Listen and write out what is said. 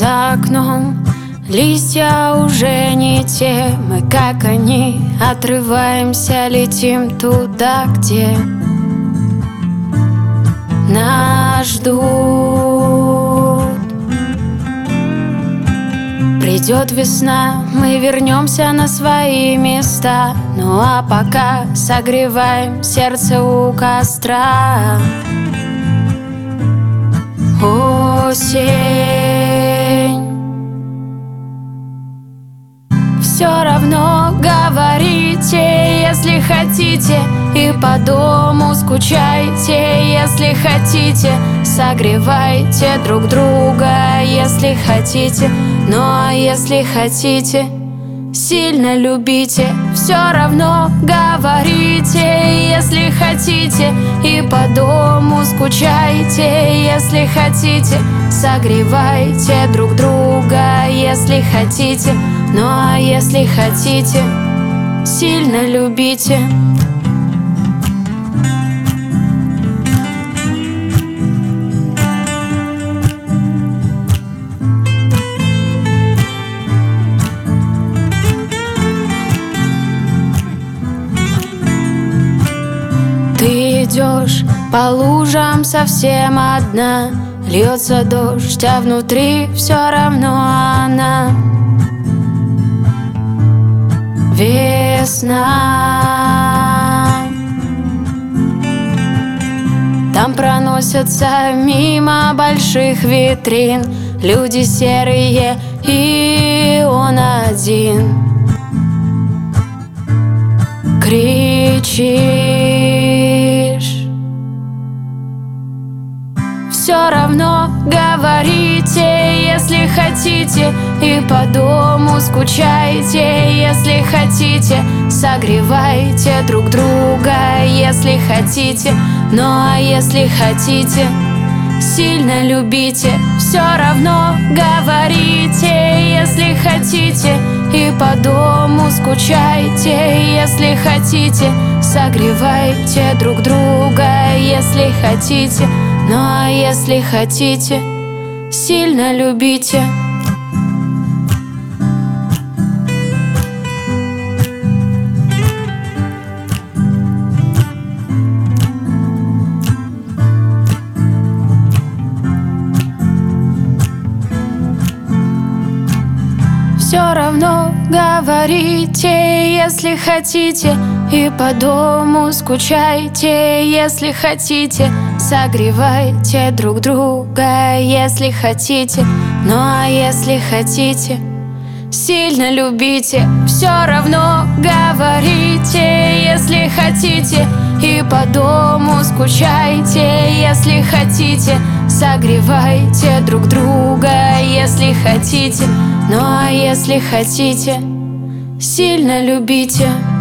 За окном листья уже не те. Мы, как они, отрываемся, летим туда, где нас ждут. Придет весна, мы вернемся на свои места. Ну а пока согреваем сердце у костра. Осень. Все равно говорите, если хотите, и по дому скучайте, если хотите. Согревайте друг друга, если хотите. Ну а если хотите, сильно любите. Все равно говорите, если хотите, и по дому скучайте, если хотите. Согревайте друг друга, если хотите. Ну а если хотите, сильно любите. Ты идешь по лужам совсем одна. Льется дождь, а внутри все равно она. Весна. Там проносятся мимо больших витрин люди серые, и он один. Кричишь. Все равно говорите, если хотите, и по дому скучайте, если хотите. Согревайте друг друга, если хотите. Ну а если хотите, сильно любите. Все равно говорите, если хотите, и по дому скучайте, если хотите. Согревайте друг друга, если хотите. Ну а если хотите, сильно любите. Все равно говорите, если хотите, и по дому скучайте, если хотите. Согревайте друг друга, если хотите. Ну а если хотите, сильно любите. Все равно говорите, если хотите, и по дому скучайте, если хотите. Согревайте друг друга, если хотите. Ну а если хотите, сильно любите.